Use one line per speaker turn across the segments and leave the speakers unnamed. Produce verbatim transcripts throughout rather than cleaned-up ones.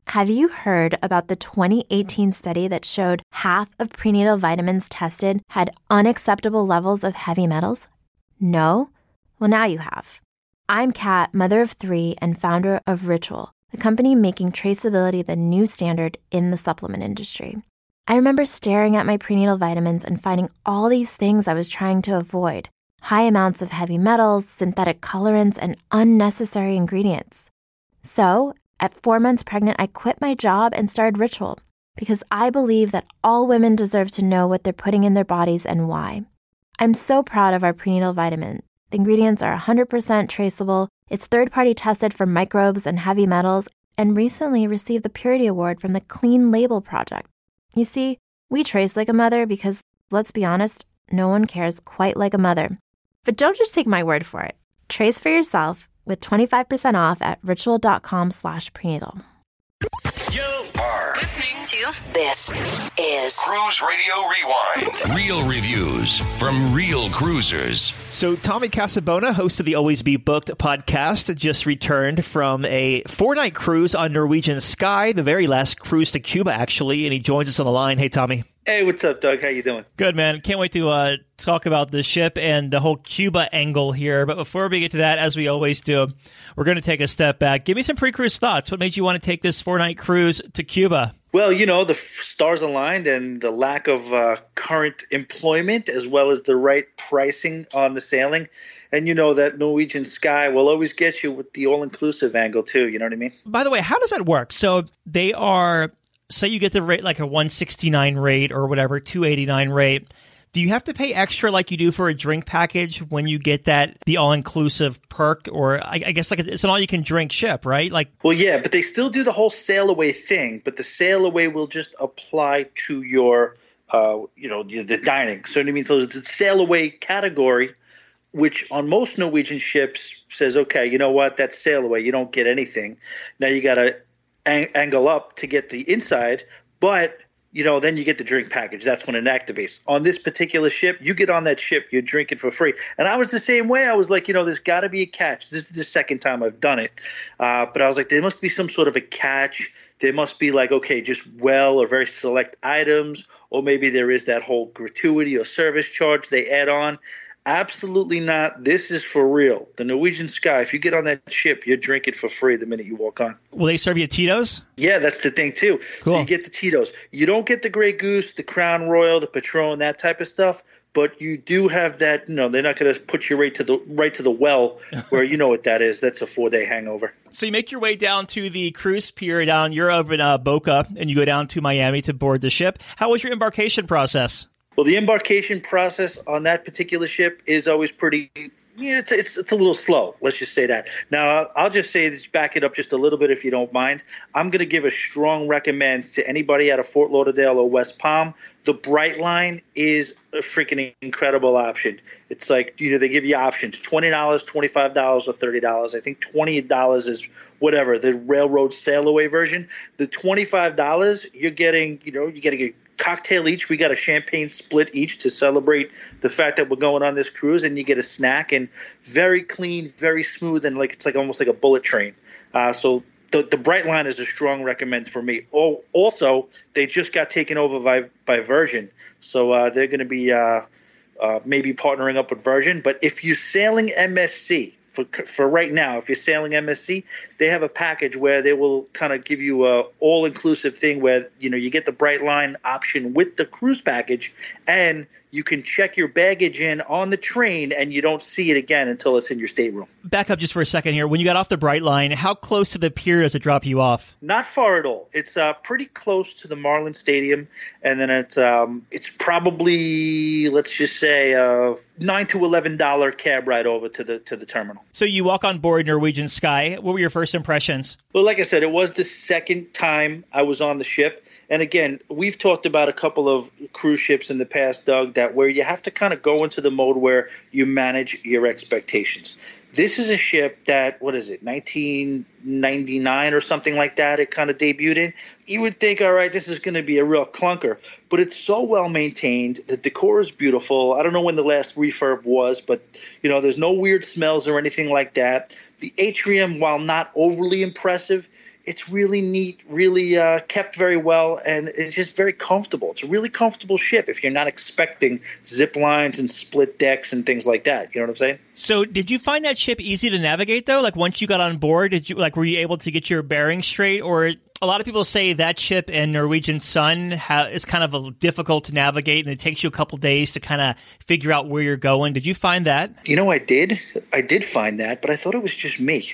Have you heard about the twenty eighteen study that showed half of prenatal vitamins tested had unacceptable levels of heavy metals? No? Well, now you have. I'm Kat, mother of three and founder of Ritual, the company making traceability the new standard in the supplement industry. I remember staring at my prenatal vitamins and finding all these things I was trying to avoid. High amounts of heavy metals, synthetic colorants, and unnecessary ingredients. So, at four months pregnant, I quit my job and started Ritual because I believe that all women deserve to know what they're putting in their bodies and why. I'm so proud of our prenatal vitamin. The ingredients are one hundred percent traceable, it's third-party tested for microbes and heavy metals, and recently received the Purity Award from the Clean Label Project. You see, we trace like a mother because, let's be honest, no one cares quite like a mother. But don't just take my word for it. Trace for yourself with twenty-five percent off at ritual.com slash prenatal.
You are
listening to This is
Cruise Radio Rewind. Real reviews from real cruisers.
So Tommy Casabona, host of the Always Be Booked podcast, just returned from a four-night cruise on Norwegian Sky, the very last cruise to Cuba, actually, and he joins us on the line. Hey, Tommy.
Hey, what's up, Doug? How you doing?
Good, man. Can't wait to uh, talk about the ship and the whole Cuba angle here. But before we get to that, as we always do, we're going to take a step back. Give me some pre-cruise thoughts. What made you want to take this four-night cruise to Cuba?
Well, you know, the stars aligned and the lack of uh, current employment as well as the right pricing on the sailing. And you know that Norwegian Sky will always get you with the all-inclusive angle, too. You know what I mean?
By the way, how does that work? So they are... Say you get the rate like a one sixty-nine rate or whatever, two eighty-nine rate. Do you have to pay extra like you do for a drink package when you get that, the all-inclusive perk? Or I, I guess like it's an all-you-can-drink ship, right? Like,
well, yeah, but they still do the whole sail away thing. But the sail away will just apply to your, uh, you know, the dining. So what I mean, so the sail away category, which on most Norwegian ships says, okay, you know what, that's sail away. You don't get anything. Now you got to angle up to get the inside, but you know, then you get the drink package. That's when it activates. On this particular ship, you get on that ship, you're drinking for free. And I was the same way. I was like, you know, there's got to be a catch. This is the second time I've done it. Uh, but I was like, there must be some sort of a catch. There must be like, okay, just well or very select items, or maybe there is that whole gratuity or service charge they add on. Absolutely not. This is for real. The Norwegian Sky, if you get on that ship, you're drinking for free the minute you walk on.
Will they serve you Tito's?
Yeah, that's the thing, too.
Cool.
So you get the Tito's. You don't get the Grey Goose, the Crown Royal, the Patron, that type of stuff, but you do have that, you know, they're not going to put you right to the right to the well where you know what that is. That's a four-day hangover.
So you make your way down to the cruise pier down. You're over in uh, Boca, and you go down to Miami to board the ship. How was your embarkation process?
Well, the embarkation process on that particular ship is always pretty yeah, it's, it's it's a little slow. Let's just say that. Now, I'll just say this, back it up just a little bit if you don't mind. I'm going to give a strong recommend to anybody out of Fort Lauderdale or West Palm. The Brightline is a freaking incredible option. It's like, you know, they give you options, twenty dollars, twenty-five dollars, or thirty dollars. I think twenty dollars is whatever, the railroad sail away version. The twenty-five dollars, you're getting, you know, you're getting a cocktail each. We got a champagne split each to celebrate the fact that we're going on this cruise, and you get a snack, and very clean, very smooth, and like it's like almost like a bullet train. Uh, so the the Brightline is a strong recommend for me. Oh, also, they just got taken over by by Virgin, so uh, they're going to be uh, uh, maybe partnering up with Virgin. But if you're sailing M S C. For, for right now, if you're sailing M S C, they have a package where they will kind of give you a all-inclusive thing where, you know, you get the Brightline option with the cruise package, and you can check your baggage in on the train, and you don't see it again until it's in your stateroom.
Back up just for a second here. When you got off the Brightline, how close to the pier does it drop you off?
Not far at all. It's uh, pretty close to the Marlin Stadium, and then it's um, it's probably, let's just say, uh, nine to eleven dollar cab ride over to the to the terminal.
So you walk on board Norwegian Sky. What were your first impressions?
Well, like I said, it was the second time I was on the ship. And again, we've talked about a couple of cruise ships in the past, Doug, that where you have to kind of go into the mode where you manage your expectations. This is a ship that, what is it, nineteen ninety-nine or something like that, it kind of debuted in. You would think, all right, this is going to be a real clunker. But it's so well maintained. The decor is beautiful. I don't know when the last refurb was, but, you know, there's no weird smells or anything like that. The atrium, while not overly impressive, it's really neat, really uh, kept very well, and it's just very comfortable. It's a really comfortable ship if you're not expecting zip lines and split decks and things like that. You know what I'm saying?
So did you find that ship easy to navigate, though? Like, once you got on board, did you like were you able to get your bearings straight? Or a lot of people say that ship and Norwegian Sun ha- is kind of a, difficult to navigate, and it takes you a couple days to kind of figure out where you're going. Did you find that?
You know, I did. I did find that, but I thought it was just me.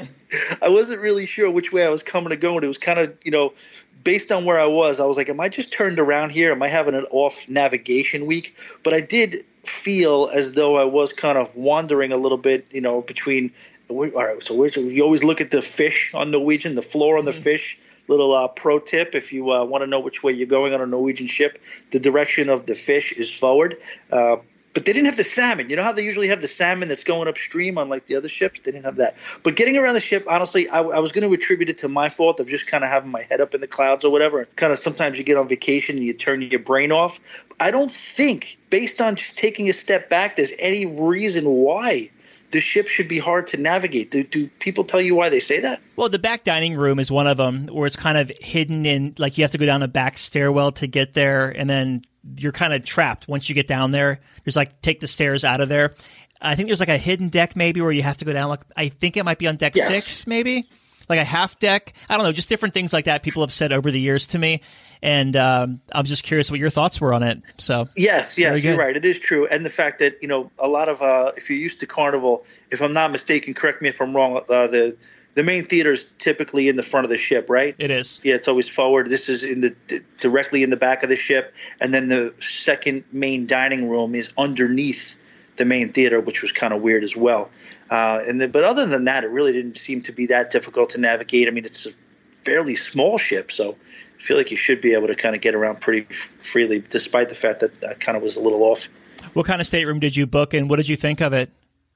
I wasn't really sure which way I was coming or going. It was kind of, you know, based on where I was, I was like, am I just turned around here? Am I having an off navigation week? But I did feel as though I was kind of wandering a little bit, you know, between – all right, so where's, you always look at the fish on Norwegian, the floor on the mm-hmm. fish. Little uh, pro tip, if you uh, want to know which way you're going on a Norwegian ship, the direction of the fish is forward. Uh, but they didn't have the salmon. You know how they usually have the salmon that's going upstream on like the other ships? They didn't have that. But getting around the ship, honestly, I, I was going to attribute it to my fault of just kind of having my head up in the clouds or whatever. Kind of sometimes you get on vacation and you turn your brain off. I don't think, based on just taking a step back, there's any reason why the ship should be hard to navigate. Do, do people tell you why they say that?
Well, the back dining room is one of them, where it's kind of hidden in, like you have to go down a back stairwell to get there, and then you're kind of trapped once you get down there. There's like, take the stairs out of there. I think there's like a hidden deck maybe where you have to go down. Like, I think it might be on deck
yes.
six maybe. Like a half deck. I don't know, just different things like that people have said over the years to me. And um, I'm just curious what your thoughts were on it. So
Yes, yes, you're right. It is true. And the fact that, you know, a lot of, uh, if you're used to Carnival, if I'm not mistaken, correct me if I'm wrong, uh, the the main theater is typically in the front of the ship, right?
It is.
Yeah, it's always forward. This is in the d- directly in the back of the ship. And then the second main dining room is underneath the main theater, which was kind of weird as well. Uh, and the, but other than that, it really didn't seem to be that difficult to navigate. I mean, it's a fairly small ship, so I feel like you should be able to kind of get around pretty f- freely, despite the fact that I kind of was a little off.
What kind of stateroom did you book, and what did you think of it?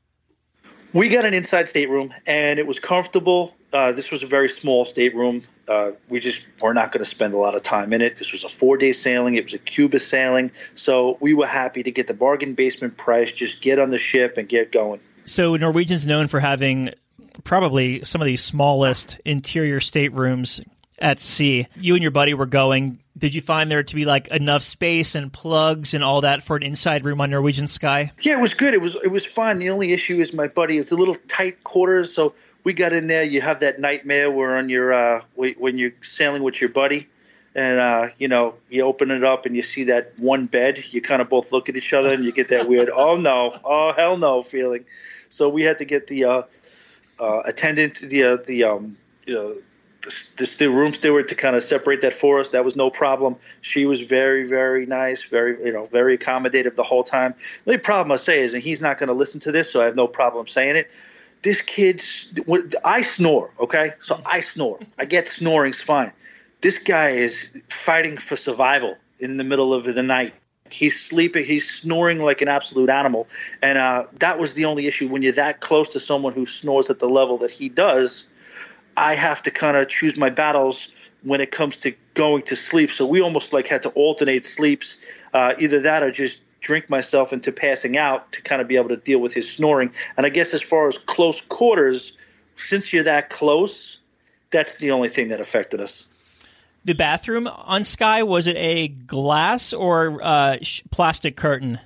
We got an inside stateroom, and it was comfortable. Uh, this was a very small stateroom. Uh, we just were not going to spend a lot of time in it. This was a four-day sailing. It was a Cuba sailing. So we were happy to get the bargain basement price, just get on the ship and get going.
So Norwegian's known for having probably some of the smallest interior staterooms at sea. You and your buddy were going. Did you find there to be like enough space and plugs and all that for an inside room on Norwegian Sky?
Yeah, it was good. It was it was fine. The only issue is my buddy. It's a little tight quarters, so we got in there. You have that nightmare where on your uh, when you're sailing with your buddy, and uh, you know you open it up and you see that one bed. You kind of both look at each other and you get that weird oh no, oh hell no feeling. So we had to get the uh, uh, attendant, the uh, the um, you know. The, the room steward to kind of separate that for us. That was no problem. She was very, very nice, very, you know, very accommodative the whole time. The only problem I say is, and he's not going to listen to this, so I have no problem saying it. This kid's, I snore, okay? So I snore. I get snoring's fine. This guy is fighting for survival in the middle of the night. He's sleeping. He's snoring like an absolute animal. And uh, that was the only issue. When you're that close to someone who snores at the level that he does, I have to kind of choose my battles when it comes to going to sleep. So we almost like had to alternate sleeps, uh, either that or just drink myself into passing out to kind of be able to deal with his snoring. And I guess as far as close quarters, since you're that close, that's the only thing that affected us.
The bathroom on Sky, was it a glass or uh, sh- plastic curtain?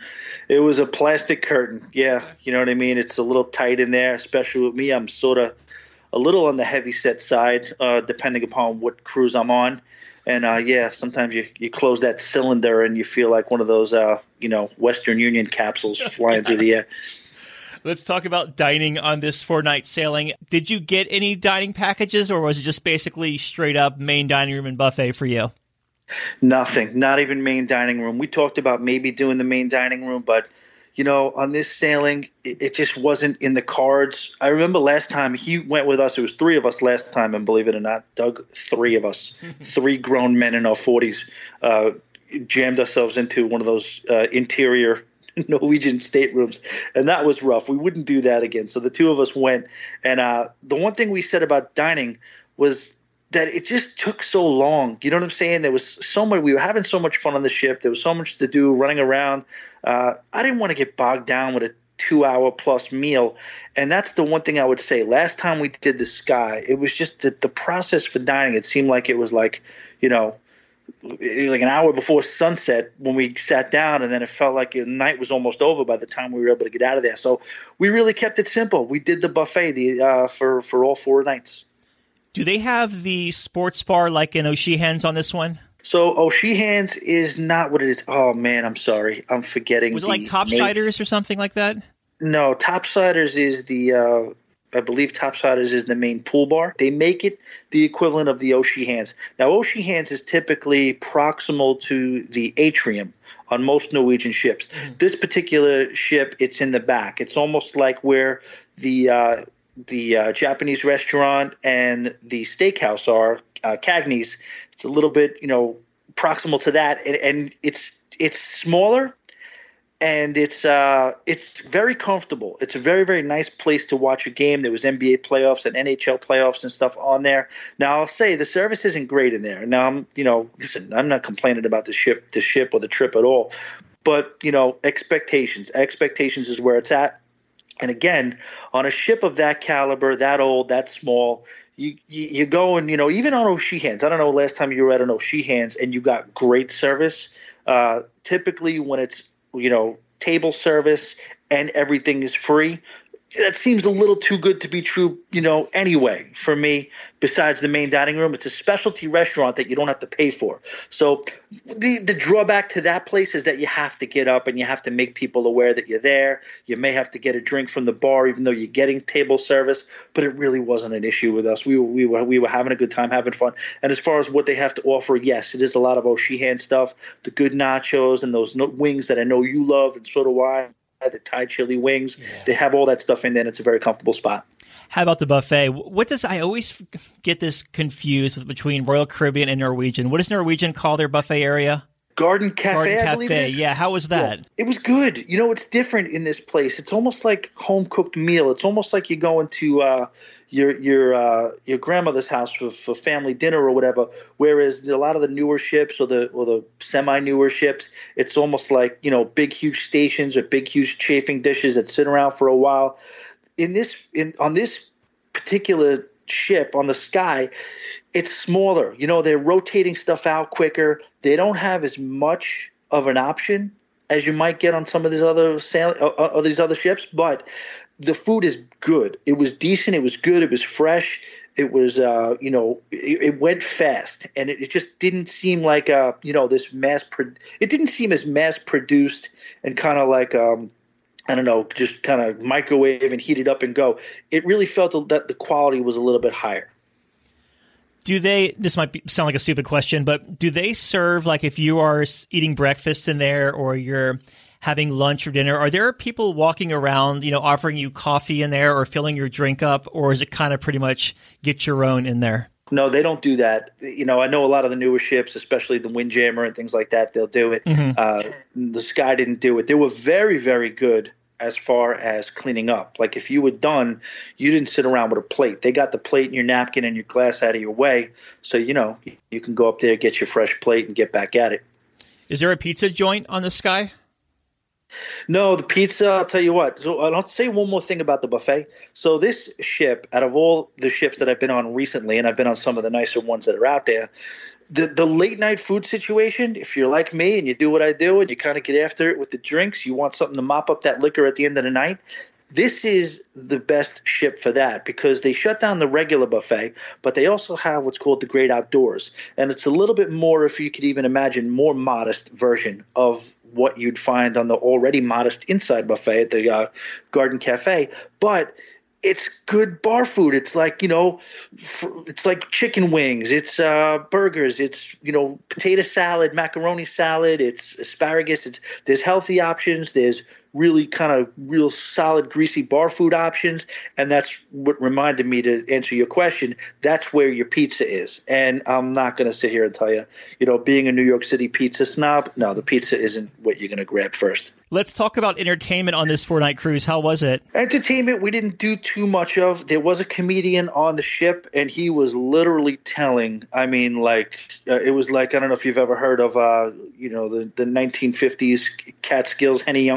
It was a plastic curtain. Yeah, you know what I mean? It's a little tight in there, especially with me. I'm sort of a little on the heavy set side, uh, depending upon what cruise I'm on. And, uh, yeah, sometimes you, you close that cylinder and you feel like one of those, uh, you know, Western Union capsules flying through the air.
Let's talk about dining on this four-night sailing. Did you get any dining packages, or was it just basically straight-up main dining room and buffet for you?
Nothing, not even main dining room. We talked about maybe doing the main dining room, but you know, on this sailing, it, it just wasn't in the cards. I remember last time he went with us, it was three of us last time, and believe it or not, Doug, three of us, three grown men in our forties, uh, jammed ourselves into one of those uh, interior Norwegian staterooms, and that was rough. We wouldn't do that again. So the two of us went, and uh, the one thing we said about dining was that it just took so long. You know what I'm saying? There was so much. We were having so much fun on the ship. There was so much to do, running around. Uh, I didn't want to get bogged down with a two hour plus meal. And that's the one thing I would say. Last time we did the Sky, it was just the, the process for dining. It seemed like it was like, you know, like an hour before sunset when we sat down, and then it felt like the night was almost over by the time we were able to get out of there. So we really kept it simple. We did the buffet the uh, for, for all four nights.
Do they have the sports bar like in O'Sheehan's on this one?
So O'Sheehan's is not what it is. Oh, man, I'm sorry. I'm forgetting.
Was it like Topsiders or something like that?
No, Topsiders is the uh, – I believe Topsiders is the main pool bar. They make it the equivalent of the O'Sheehan's. Now, O'Sheehan's is typically proximal to the atrium on most Norwegian ships. Mm-hmm. This particular ship, it's in the back. It's almost like where the uh, the uh, Japanese restaurant and the steakhouse are, uh, Cagney's. It's a little bit, you know, proximal to that, and, and it's it's smaller. And it's uh, it's very comfortable. It's a very, very nice place to watch a game. There was N B A playoffs and N H L playoffs and stuff on there. Now, I'll say the service isn't great in there. Now, I'm, you know, listen, I'm not complaining about the ship, the ship or the trip at all. But, you know, expectations. Expectations is where it's at. And again, on a ship of that caliber, that old, that small, you you, you go and, you know, even on O'Sheehan's. I don't know last time you were at an O'Sheehan's and you got great service. Uh, typically when it's, you know, table service and everything is free, that seems a little too good to be true, you know, anyway, for me, besides the main dining room. It's a specialty restaurant that you don't have to pay for. So the the drawback to that place is that you have to get up and you have to make people aware that you're there. You may have to get a drink from the bar, even though you're getting table service, but it really wasn't an issue with us. We were, we were, we were having a good time, having fun. And as far as what they have to offer, yes, it is a lot of O'Sheehan stuff, the good nachos and those wings that I know you love, and so do I. The Thai chili wings, yeah. They have all that stuff in there, and it's a very comfortable spot.
How about the buffet? What does I always get this confused between Royal Caribbean and Norwegian? What does Norwegian call their buffet area?
Garden Cafe,
Garden
I
Cafe.
believe it is.
Yeah, how was that?
Yeah, it was good. You know, it's different in this place. It's almost like home cooked meal. It's almost like you're going to uh, your your uh, your grandmother's house for, for family dinner or whatever. Whereas a lot of the newer ships or the or the semi newer ships, it's almost like, you know, big huge stations or big huge chafing dishes that sit around for a while. In this in on this particular ship on the Sky, it's smaller. You know, they're rotating stuff out quicker. They don't have as much of an option as you might get on some of these other sail- uh, uh, these other ships, but the food is good. It was decent. It was good. It was fresh. It was, uh, you know, it, it went fast, and it, it just didn't seem like, uh, you know, this mass. Pro- it didn't seem as mass produced and kind of like, um, I don't know, just kind of microwave and heat it up and go. It really felt that the quality was a little bit higher.
Do they, this might be, sound like a stupid question, but do they serve, like if you are eating breakfast in there or you're having lunch or dinner, are there people walking around, you know, offering you coffee in there or filling your drink up, or is it kind of pretty much get your own in there?
No, they don't do that. You know, I know a lot of the newer ships, especially the Windjammer and things like that, they'll do it. Mm-hmm. Uh, the Sky didn't do it. They were very, very good as far as cleaning up. Like if you were done, you didn't sit around with a plate. They got the plate and your napkin and your glass out of your way. So, you know, you can go up there, get your fresh plate and get back at it.
Is there a pizza joint on the Sky?
No, the pizza, I'll tell you what. So I'll say one more thing about the buffet. So this ship, out of all the ships that I've been on recently, and I've been on some of the nicer ones that are out there, the, the late night food situation, if you're like me and you do what I do and you kind of get after it with the drinks, you want something to mop up that liquor at the end of the night, this is the best ship for that because they shut down the regular buffet, but they also have what's called the Great Outdoors. And it's a little bit more, if you could even imagine, more modest version of what you'd find on the already modest inside buffet at the uh, Garden Cafe. But it's good bar food. It's like, you know, it's like chicken wings. It's uh, burgers. It's, you know, potato salad, macaroni salad. It's asparagus. It's there's healthy options. There's really kind of real solid, greasy bar food options. And that's what reminded me to answer your question. That's where your pizza is. And I'm not going to sit here and tell you, you know, being a New York City pizza snob, no, the pizza isn't what you're going to grab first.
Let's talk about entertainment on this four-night cruise. How was it?
Entertainment, we didn't do too much of. There was a comedian on the ship, and he was literally telling, I mean, like, uh, it was like, I don't know if you've ever heard of, uh, you know, the, the nineteen fifties Catskills, Henny Youngman.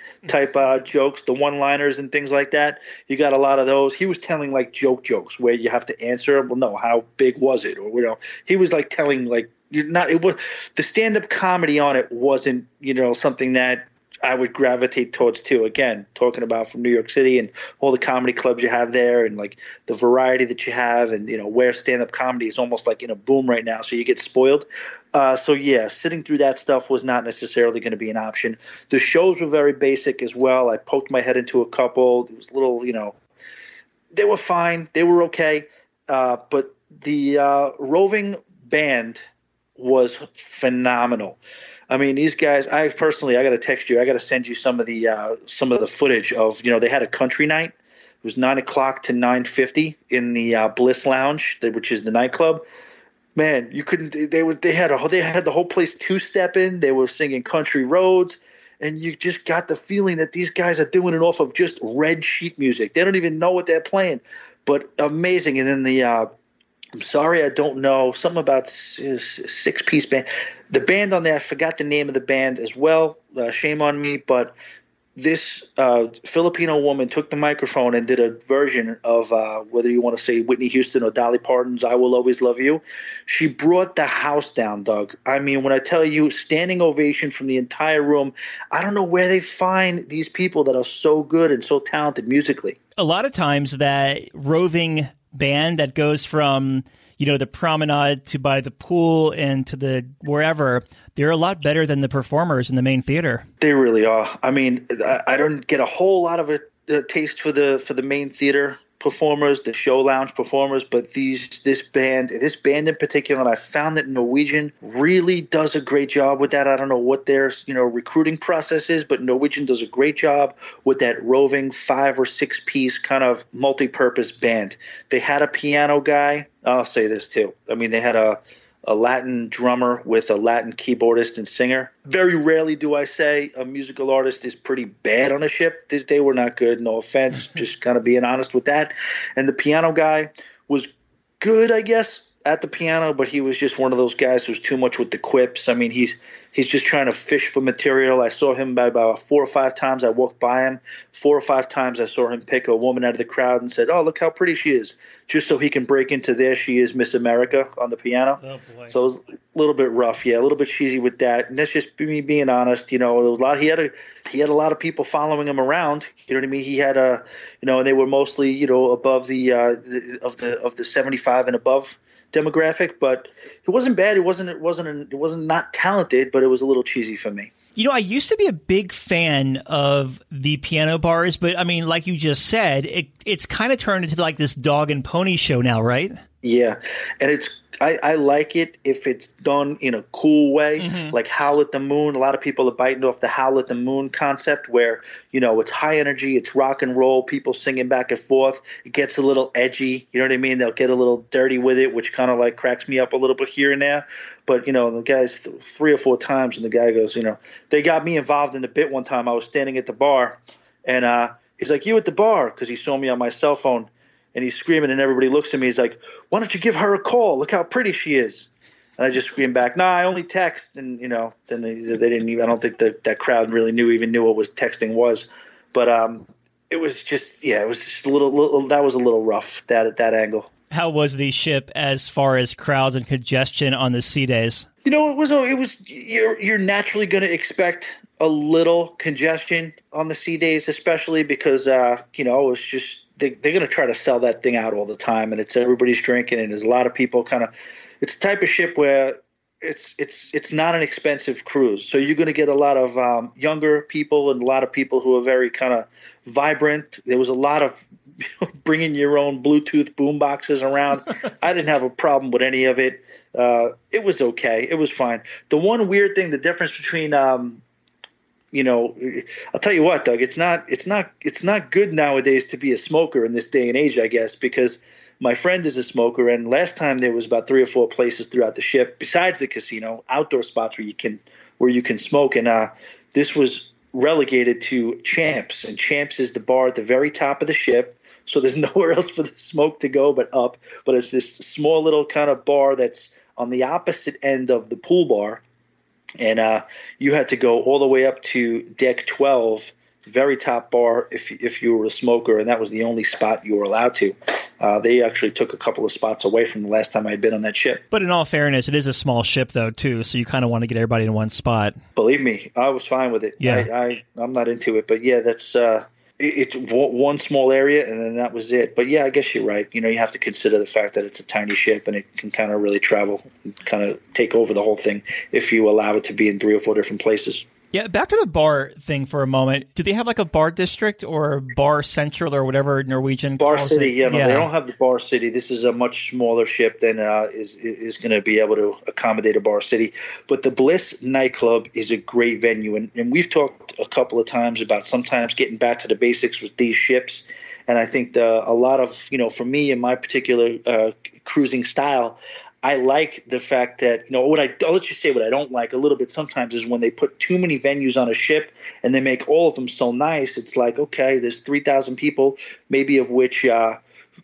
type uh, jokes, the one-liners and things like that. You got a lot of those. He was telling like joke jokes where you have to answer. Well, no, how big was it? Or you know, he was like telling like you're not. It was the stand-up comedy on it wasn't you know something that I would gravitate towards too. Again, talking about from New York City and all the comedy clubs you have there and like the variety that you have and, you know, where stand-up comedy is almost like in a boom right now. So you get spoiled. Uh, so yeah, sitting through that stuff was not necessarily going to be an option. The shows were very basic as well. I poked my head into a couple. It was a little, you know, they were fine. They were okay. Uh, but the uh, roving band was phenomenal. I mean, these guys. I personally, I got to text you. I got to send you some of the uh, some of the footage of. You know, they had a country night. It was nine o'clock to nine fifty in the uh, Bliss Lounge, which is the nightclub. Man, you couldn't. They were. They had a. They had the whole place two step in. They were singing Country Roads, and you just got the feeling that these guys are doing it off of just red sheet music. They don't even know what they're playing, but amazing. And then the. Uh, I'm sorry, I don't know. Something about six-piece band. The band on there, I forgot the name of the band as well. Uh, shame on me. But this uh, Filipino woman took the microphone and did a version of uh, whether you want to say Whitney Houston or Dolly Parton's I Will Always Love You. She brought the house down, Doug. I mean, when I tell you standing ovation from the entire room, I don't know where they find these people that are so good and so talented musically.
A lot of times that roving band that goes from, you know, the promenade to by the pool and to the wherever, they're a lot better than the performers in the main theater.
They really are. I mean, I, I don't get a whole lot of a, a taste for the for the main theater performers, the show lounge performers, but these this band, this band in particular, and I found that Norwegian really does a great job with that. I don't know what their you know recruiting process is, but Norwegian does a great job with that roving five or six piece kind of multi-purpose band. They had a piano guy. I'll say this too. I mean, they had a a Latin drummer with a Latin keyboardist and singer. Very rarely do I say a musical artist is pretty bad on a ship. They, they were not good, no offense, just kind of being honest with that. And the piano guy was good, I guess, at the piano, but he was just one of those guys who was too much with the quips. I mean, he's he's just trying to fish for material. I saw him by about four or five times. I walked by him. Four or five times I saw him pick a woman out of the crowd and said, "Oh, look how pretty she is," just so he can break into "There She Is, Miss America" on the piano.
Oh, boy.
So it was a little bit rough, yeah, a little bit cheesy with that. And that's just me being honest. You know, there was a lot. He had a he had a lot of people following him around. You know what I mean? He had a, you know, and they were mostly, you know, above the, uh, the of the of the seventy-five and above demographic, but it wasn't bad. It wasn't. It wasn't. It wasn't not talented, but it was a little cheesy for me.
You know, I used to be a big fan of the piano bars, but I mean, like you just said, it it's kind of turned into like this dog and pony show now, right?
Yeah, and it's I, I like it if it's done in a cool way,
mm-hmm. like
Howl at the Moon. A lot of people are biting off the Howl at the Moon concept where, you know, it's high energy, it's rock and roll, people singing back and forth. It gets a little edgy, you know what I mean? They'll get a little dirty with it, which kind of like cracks me up a little bit here and there. But, you know, the guy's th- three or four times, and the guy goes, you know, they got me involved in the bit one time. I was standing at the bar, and uh, he's like, "You at the bar?" Because he saw me on my cell phone. And he's screaming, and everybody looks at me. He's like, "Why don't you give her a call? Look how pretty she is." And I just screamed back, "Nah, I only text." And, you know, then they, they didn't even – I don't think that that crowd really knew even knew what was texting was. But um, it was just – yeah, it was just a little, little – that was a little rough, that at that angle.
How was the ship as far as crowds and congestion on the sea days?
You know, it was – it was you're, you're naturally going to expect a little congestion on the sea days, especially because, uh, you know, it's just – They, they're going to try to sell that thing out all the time, and it's everybody's drinking, and there's a lot of people kind of – it's the type of ship where it's it's it's not an expensive cruise. So you're going to get a lot of um, younger people and a lot of people who are very kind of vibrant. There was a lot of bringing your own Bluetooth boom boxes around. I didn't have a problem with any of it. Uh, it was okay. It was fine. The one weird thing, the difference between um, – you know, I'll tell you what, Doug, it's not, it's not, it's not good nowadays to be a smoker in this day and age, I guess, because my friend is a smoker, and last time there was about three or four places throughout the ship, besides the casino, outdoor spots where you can, where you can smoke, and uh, this was relegated to Champs, and Champs is the bar at the very top of the ship, so there's nowhere else for the smoke to go but up, but it's this small little kind of bar that's on the opposite end of the pool bar. And uh, you had to go all the way up to deck twelve very top bar if if you were a smoker, and that was the only spot you were allowed to. Uh, they actually took a couple of spots away from the last time I had been on that ship.
But in all fairness, it is a small ship, though, too, so you kind of want to get everybody in one spot.
Believe me, I was fine with it.
Yeah.
I, I, I'm not into it. But, yeah, that's uh, it, it's one small area, and then that was it. But, yeah, I guess you're right. You know, you have to consider the fact that it's a tiny ship, and it can kind of really travel, kind of take over the whole thing if you allow it to be in three or four different places.
Yeah, back to the bar thing for a moment. Do they have like a bar district or bar central or whatever Norwegian
Bar
calls
City,
it?
yeah, no,
yeah.
they don't have the Bar City. This is a much smaller ship than uh, is is going to be able to accommodate a Bar City. But the Bliss nightclub is a great venue, and, and we've talked a couple of times about sometimes getting back to the basics with these ships. And I think the, a lot of, you know, for me in my particular uh, cruising style, I like the fact that, you know, what I, I'll let you say what I don't like a little bit sometimes is when they put too many venues on a ship and they make all of them so nice. It's like, okay, there's three thousand people, maybe of which uh,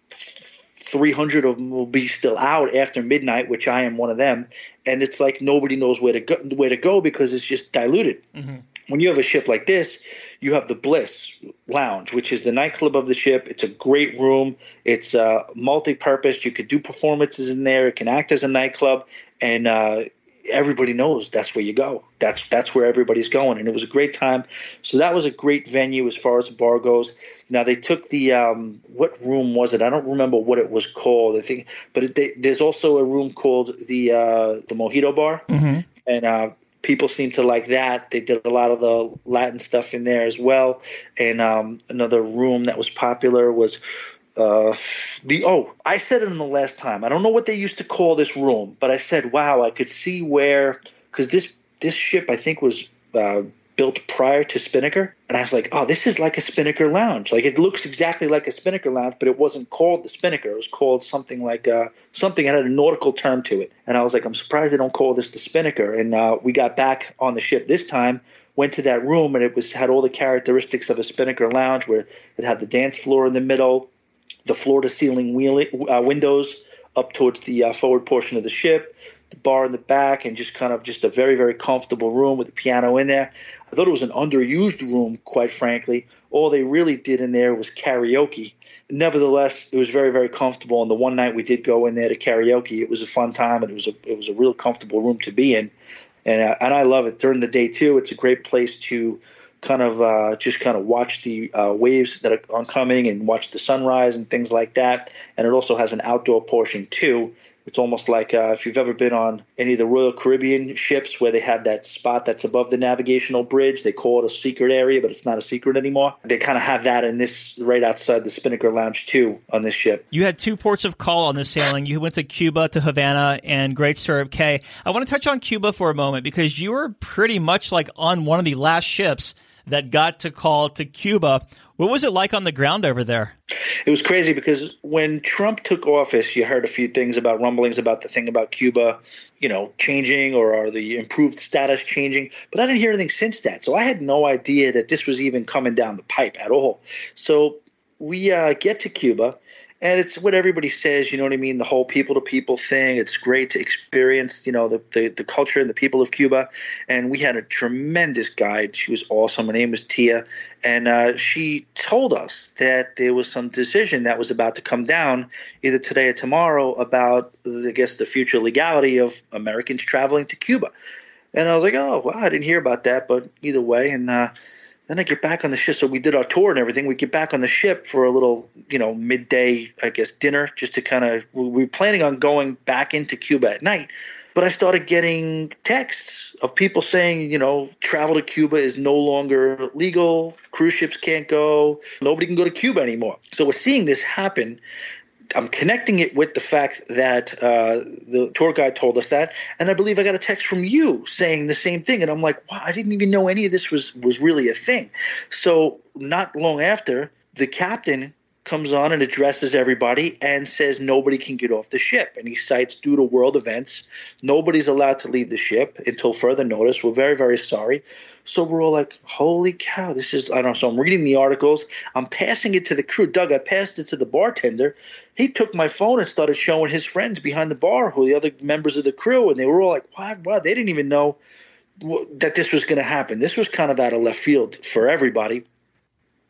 three hundred of them will be still out after midnight, which I am one of them. And it's like nobody knows where to go, where to go because it's just diluted. Mm-hmm. When you have a ship like this, you have the Bliss Lounge, which is the nightclub of the ship. It's a great room. It's uh, multi-purpose. You could do performances in there. It can act as a nightclub, and uh, everybody knows that's where you go. That's that's where everybody's going, and it was a great time. So that was a great venue as far as the bar goes. Now they took the um, what room was it? I don't remember what it was called. I think, but it, they, there's also a room called the uh, the Mojito Bar, mm-hmm. and uh, people seem to like that. They did a lot of the Latin stuff in there as well. And um, another room that was popular was uh, the – oh, I said it in the last time. I don't know what they used to call this room, but I said, wow, I could see where – because this, this ship I think was uh, built prior to Spinnaker. And I was like, oh, this is like a Spinnaker lounge. Like it looks exactly like a Spinnaker lounge, but it wasn't called the Spinnaker. It was called something like uh, something that had a nautical term to it. And I was like, I'm surprised they don't call this the Spinnaker. And uh, we got back on the ship this time, went to that room, and it was had all the characteristics of a Spinnaker lounge, where it had the dance floor in the middle, the floor-to-ceiling wheel, uh, windows up towards the uh, forward portion of the ship, the bar in the back, and just kind of just a very, very comfortable room with a piano in there. I thought it was an underused room, quite frankly. All they really did in there was karaoke. Nevertheless, it was very, very comfortable. And the one night we did go in there to karaoke, it was a fun time, and it was a it was a real comfortable room to be in. And uh, and I love it during the day too. It's a great place to kind of uh, just kind of watch the uh, waves that are oncoming and watch the sunrise and things like that. And it also has an outdoor portion too. It's almost like uh, if you've ever been on any of the Royal Caribbean ships where they have that spot that's above the navigational bridge. They call it a secret area, but it's not a secret anymore. They kind of have that in this right outside the Spinnaker Lounge too on this ship.
You had two ports of call on this sailing. You went to Cuba, to Havana, and Great Stirrup Cay. I want to touch on Cuba for a moment because you were pretty much like on one of the last ships that got to call to Cuba. What was it like on the ground over there?
It was crazy because when Trump took office, you heard a few things about rumblings about the thing about Cuba, you know, changing or are the improved status changing. But I didn't hear anything since that. So I had no idea that this was even coming down the pipe at all. So we uh, get to Cuba. And it's what everybody says, you know what I mean, the whole people-to-people thing. It's great to experience, you know, the, the, the culture and the people of Cuba. And we had a tremendous guide. She was awesome. Her name was Tia. And uh, she told us that there was some decision that was about to come down either today or tomorrow about, I guess, the future legality of Americans traveling to Cuba. And I was like, oh, well, I didn't hear about that. But either way, and uh then I get back on the ship. So we did our tour and everything. We get back on the ship for a little, you know, midday, I guess, dinner, just to kind of – we were planning on going back into Cuba at night. But I started getting texts of people saying, you know, travel to Cuba is no longer legal. Cruise ships can't go. Nobody can go to Cuba anymore. So we're seeing this happen. I'm connecting it with the fact that uh, the tour guide told us that, and I believe I got a text from you saying the same thing, and I'm like, wow, I didn't even know any of this was, was really a thing. So not long after, the captain comes on and addresses everybody and says nobody can get off the ship, and he cites due to world events, nobody's allowed to leave the ship until further notice. We're very, very sorry. So we're all like, holy cow, this is – I don't know. So I'm reading the articles. I'm passing it to the crew. Doug, I passed it to the bartender. He took my phone and started showing his friends behind the bar who the other members of the crew, and they were all like, wow, wow. They didn't even know that this was going to happen. This was kind of out of left field for everybody.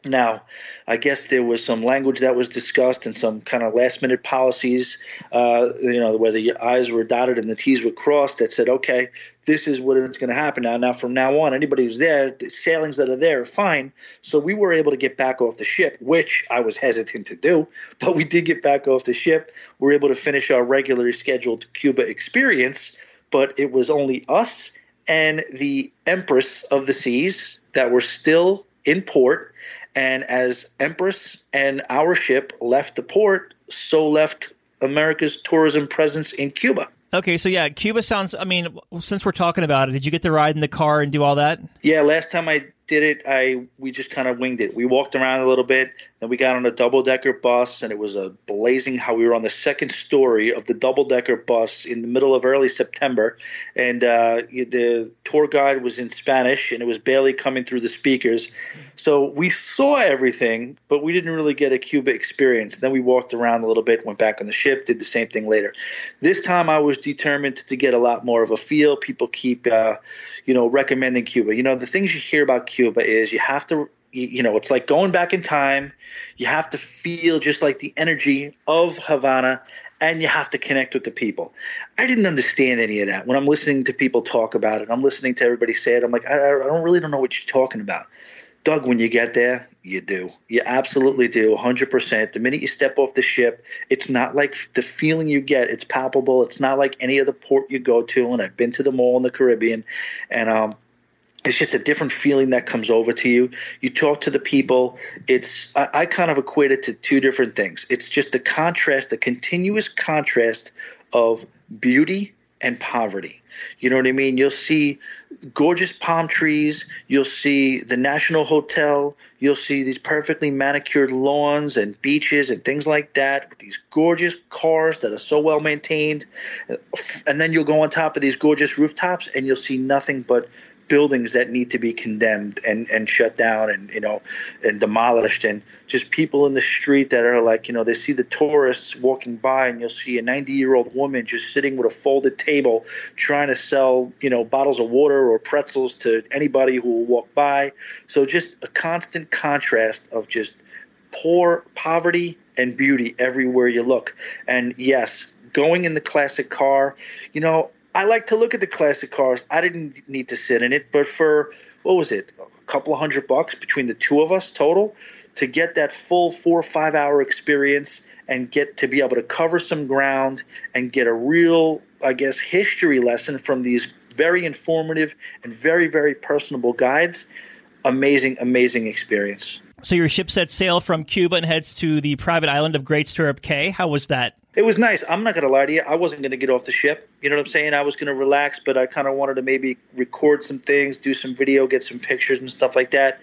Now, I guess there was some language that was discussed and some kind of last-minute policies, uh, you know, where the I's were dotted and the T's were crossed that said, okay, this is what it's going to happen now. Now, from now on, anybody who's there, the sailings that are there are fine. So we were able to get back off the ship, which I was hesitant to do, but we did get back off the ship. We were able to finish our regularly scheduled Cuba experience, but it was only us and the Empress of the Seas that were still in port. And as Empress and our ship left the port, so left America's tourism presence in Cuba.
Okay, so yeah, Cuba sounds, I mean, since we're talking about it, did you get to ride in the car and do all that?
Yeah, last time I did it, I we just kind of winged it. We walked around a little bit, then we got on a double-decker bus, and it was a blazing how we were on the second story of the double-decker bus in the middle of early September, and uh, the tour guide was in Spanish, and it was barely coming through the speakers. So we saw everything, but we didn't really get a Cuba experience. Then we walked around a little bit, went back on the ship, did the same thing later. This time I was determined to get a lot more of a feel. People keep, uh, you know, recommending Cuba. You know, the things you hear about Cuba is you have to, you know, it's like going back in time. You have to feel just like the energy of Havana, and you have to connect with the people. I didn't understand any of that. When I'm listening to people talk about it, I'm listening to everybody say it, I'm like, I, I don't really don't know what you're talking about. Doug, when you get there, you do. You absolutely do, one hundred percent. The minute you step off the ship, it's not like the feeling you get. It's palpable. It's not like any other port you go to, and I've been to them all in the Caribbean, and um, it's just a different feeling that comes over to you. You talk to the people. It's I, I kind of equate it to two different things. It's just the contrast, the continuous contrast of beauty and poverty. You know what I mean? You'll see gorgeous palm trees. You'll see the National Hotel. You'll see these perfectly manicured lawns and beaches and things like that with these gorgeous cars that are so well maintained. And then you'll go on top of these gorgeous rooftops and you'll see nothing but buildings that need to be condemned and, and shut down and, you know, and demolished, and just people in the street that are like, you know, they see the tourists walking by and you'll see a ninety-year-old woman just sitting with a folded table trying to sell, you know, bottles of water or pretzels to anybody who will walk by. So just a constant contrast of just poor poverty and beauty everywhere you look. And yes, going in the classic car, you know, I like to look at the classic cars. I didn't need to sit in it, but for, what was it, a couple of hundred bucks between the two of us total to get that full four or five hour experience and get to be able to cover some ground and get a real, I guess, history lesson from these very informative and very, very personable guides. Amazing, amazing experience.
So your ship set sail from Cuba and heads to the private island of Great Stirrup Cay. How was that?
It was nice. I'm not going to lie to you. I wasn't going to get off the ship. You know what I'm saying? I was going to relax, but I kind of wanted to maybe record some things, do some video, get some pictures and stuff like that.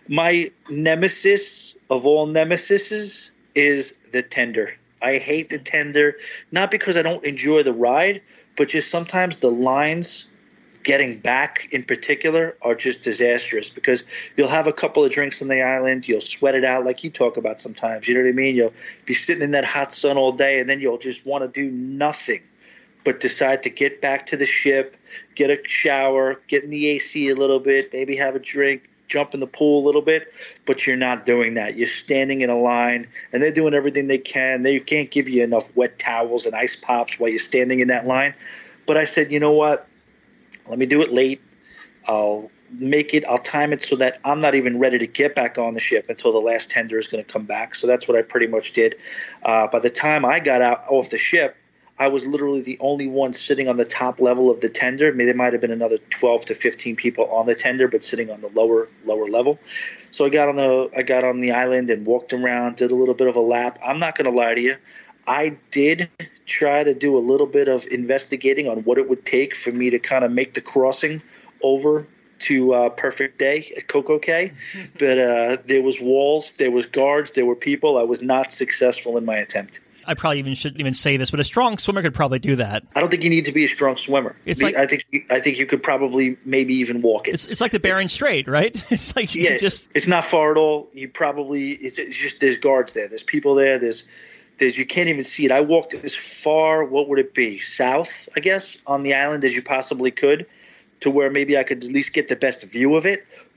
My nemesis of all nemesises is the tender. I hate the tender, not because I don't enjoy the ride, but just sometimes the lines getting back in particular are just disastrous, because you'll have a couple of drinks on the island, you'll sweat it out like you talk about sometimes, you know what I mean? You'll be sitting in that hot sun all day, and then you'll just want to do nothing but decide to get back to the ship, get a shower, get in the A C a little bit, maybe have a drink, jump in the pool a little bit, but you're not doing that. You're standing in a line, and they're doing everything they can. They can't give you enough wet towels and ice pops while you're standing in that line. But I said, you know what? Let me do it late. I'll make it, I'll time it so that I'm not even ready to get back on the ship until the last tender is going to come back. So that's what I pretty much did. Uh, by the time I got out off the ship, I was literally the only one sitting on the top level of the tender. I mean, there might have been another twelve to fifteen people on the tender, but sitting on the lower lower level. So I got on the I got on the island and walked around, did a little bit of a lap. I'm not going to lie to you. I did try to do a little bit of investigating on what it would take for me to kind of make the crossing over to uh, Perfect Day at Coco Cay. But uh, there was walls, there was guards, there were people. I was not successful in my attempt.
I probably even shouldn't even say this, but a strong swimmer could probably do that.
I don't think you need to be a strong swimmer. It's like, I think I think you could probably maybe even walk it.
It's, it's like the Bering Strait, right? It's like you
yeah,
can just
it's not far at all. You probably it's, it's just there's guards there. There's people there. There's there's you can't even see it. I walked as far. What would it be? South, I guess, on the island as you possibly could, to where maybe I could at least get the best view of it.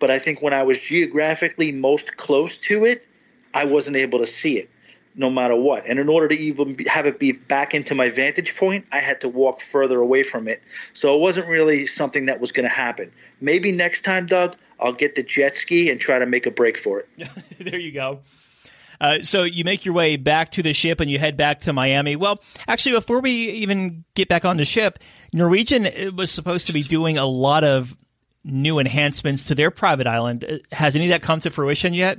but I think when I was geographically most close to it, I wasn't able to see it no matter what. And in order to even be, have it be back into my vantage point, I had to walk further away from it. So it wasn't really something that was going to happen. Maybe next time, Doug, I'll get the jet ski and try to make a break for it.
There you go. Uh, so you make your way back to the ship and you head back to Miami. Well, actually, before we even get back on the ship, Norwegian was supposed to be doing a lot of new enhancements to their private island. Has any of that come to fruition yet?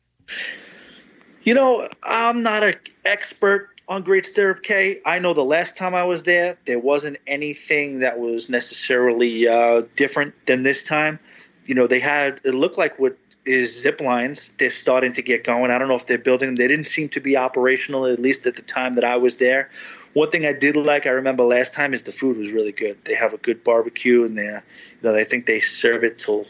You know, I'm not an expert on Great Stirrup Cay. I know the last time I was there, there wasn't anything that was necessarily uh, different than this time. You know, they had – it looked like what is zip lines. They're starting to get going. I don't know if they're building them. They didn't seem to be operational, at least at the time that I was there. One thing I did like, I remember last time, is the food was really good. They have a good barbecue, and they, you know, I think they serve it till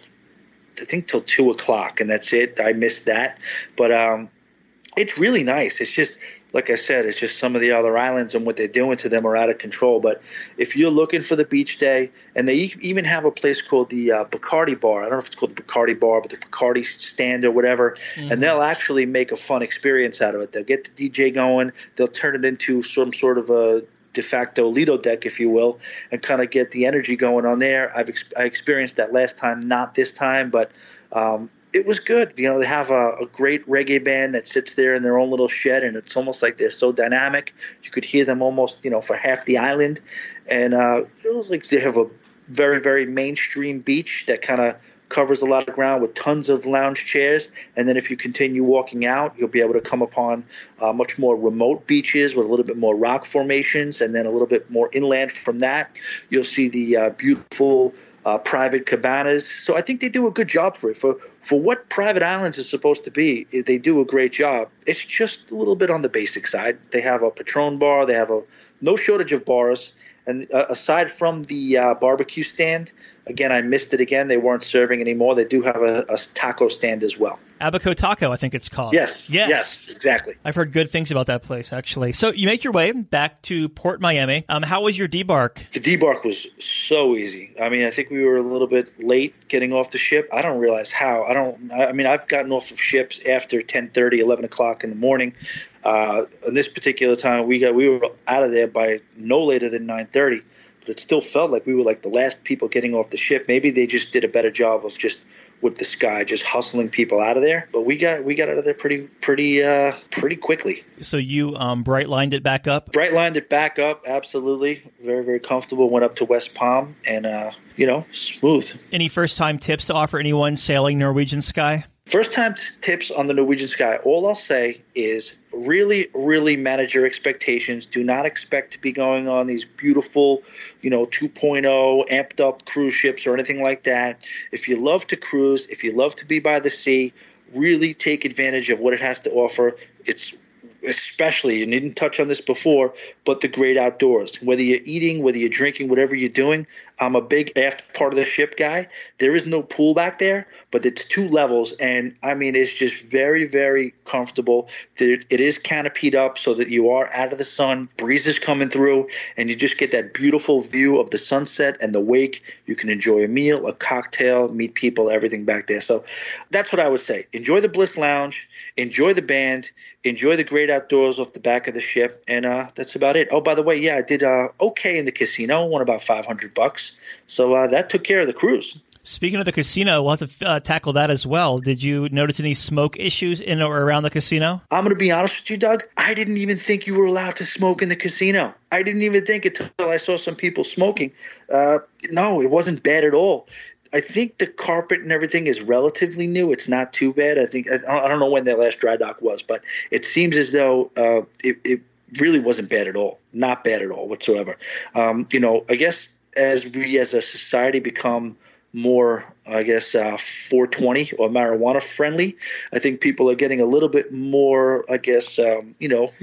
I think till two o'clock, and that's it. I missed that, but um, it's really nice. It's just, like I said, it's just some of the other islands and what they're doing to them are out of control. But if you're looking for the beach day, and they even have a place called the uh, Bacardi Bar. I don't know if it's called the Bacardi Bar, but the Bacardi stand or whatever. Mm-hmm. And they'll actually make a fun experience out of it. They'll get the D J going. They'll turn it into some sort of a de facto Lido deck, if you will, and kind of get the energy going on there. I've ex- I experienced that last time, not this time, but um, it was good. You know, they have a, a great reggae band that sits there in their own little shed, and it's almost like they're so dynamic. You could hear them almost, you know, for half the island. And uh, it was like they have a very, very mainstream beach that kind of covers a lot of ground with tons of lounge chairs. And then if you continue walking out, you'll be able to come upon uh, much more remote beaches with a little bit more rock formations. And then a little bit more inland from that, you'll see the uh, beautiful uh, private cabanas. So I think they do a good job for it. For for what private islands is supposed to be, they do a great job. It's just a little bit on the basic side. They have a Patron bar. They have a no shortage of bars. And uh, aside from the uh, barbecue stand, again, I missed it again. They weren't serving anymore. They do have a, a taco stand as well.
Abaco Taco, I think it's called.
Yes, yes, yes, exactly.
I've heard good things about that place, actually. So you make your way back to Port Miami. Um, how was your debark?
The debark was so easy. I mean, I think we were a little bit late getting off the ship. I don't realize how. I don't. I mean, I've gotten off of ships after ten thirty, eleven o'clock in the morning. Uh, on this particular time, we got we were out of there by no later than nine thirty. But it still felt like we were like the last people getting off the ship. Maybe they just did a better job of just with the sky, just hustling people out of there. But we got we got out of there pretty pretty uh, pretty quickly.
So you um, bright lined it back up?
Bright lined it back up, absolutely. Very very comfortable. Went up to West Palm and uh, you know, smooth.
Any first time tips to offer anyone sailing Norwegian Sky?
First time tips on the Norwegian Sky. All I'll say is really, really manage your expectations. Do not expect to be going on these beautiful, you know, two point oh amped up cruise ships or anything like that. If you love to cruise, if you love to be by the sea, really take advantage of what it has to offer. It's especially, you didn't touch on this before, but the great outdoors. Whether you're eating, whether you're drinking, whatever you're doing, I'm a big after part of the ship guy. There is no pool back there, but it's two levels, and I mean, it's just very, very comfortable. It is canopied up so that you are out of the sun, breeze is coming through, and you just get that beautiful view of the sunset and the wake. You can enjoy a meal, a cocktail, meet people, everything back there. So that's what I would say. Enjoy the Bliss Lounge, enjoy the band, enjoy the great outdoors off the back of the ship, and uh, that's about it. Oh, by the way, yeah, I did uh, okay in the casino, won about five hundred bucks. So uh, that took care of the cruise.
Speaking of the casino, we'll have to uh, tackle that as well. Did you notice any smoke issues in or around the casino?
I'm going to be honest with you, Doug. I didn't even think you were allowed to smoke in the casino. I didn't even think it until I saw some people smoking. Uh, no, it wasn't bad at all. I think the carpet and everything is relatively new. It's not too bad. I think I don't know when their last dry dock was, but it seems as though uh, it, it really wasn't bad at all. Not bad at all whatsoever. Um, you know, I guess as we as a society become more, I guess, uh, four twenty or marijuana friendly, I think people are getting a little bit more, I guess, um, you know,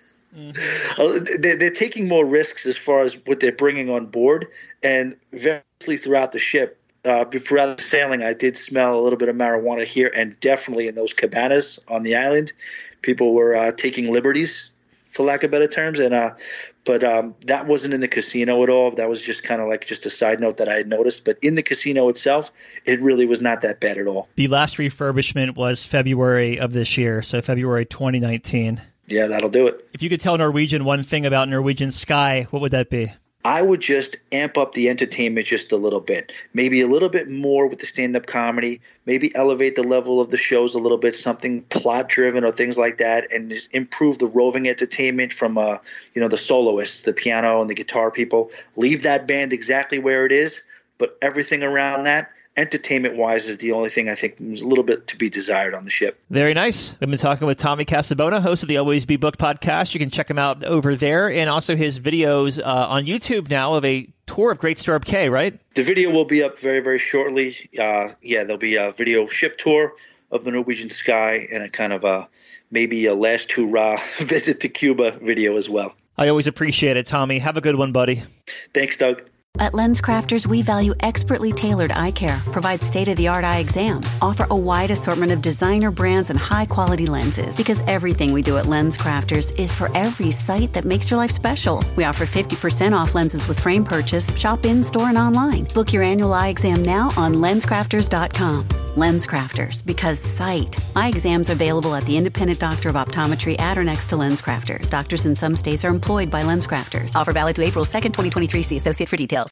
mm-hmm. they're, they're taking more risks as far as what they're bringing on board. And variously throughout the ship, uh, throughout the sailing, I did smell a little bit of marijuana here, and definitely in those cabanas on the island, people were uh, taking liberties, for lack of better terms. And uh, But um, that wasn't in the casino at all. That was just kind of like just a side note that I had noticed. But in the casino itself, it really was not that bad at all.
The last refurbishment was February of this year, so February twenty nineteen.
Yeah, that'll do it.
If you could tell Norwegian one thing about Norwegian Sky, what would that be?
I would just amp up the entertainment just a little bit. Maybe a little bit more with the stand-up comedy. Maybe elevate the level of the shows a little bit, something plot-driven or things like that, and just improve the roving entertainment from uh, you know, the soloists, the piano and the guitar people. Leave that band exactly where it is, but everything around that, entertainment-wise, is the only thing I think is a little bit to be desired on the ship.
Very nice. I've been talking with Tommy Casabona, host of the Always Be Booked podcast. You can check him out over there, and also his videos uh, on YouTube now of a tour of Great Stirrup Cay, right?
The video will be up very, very shortly. Uh, yeah, there'll be a video ship tour of the Norwegian Sky and a kind of a maybe a last hurrah visit to Cuba video as well.
I always appreciate it, Tommy. Have a good one, buddy.
Thanks, Doug.
At LensCrafters, we value expertly tailored eye care, provide state-of-the-art eye exams, offer a wide assortment of designer brands and high-quality lenses. Because everything we do at LensCrafters is for every sight that makes your life special. We offer fifty percent off lenses with frame purchase. Shop in-store and online. Book your annual eye exam now on lens crafters dot com. LensCrafters, because sight. Eye exams are available at the independent doctor of optometry at or next to LensCrafters. Doctors in some states are employed by LensCrafters. Offer valid to April second, twenty twenty-three. See associate for details.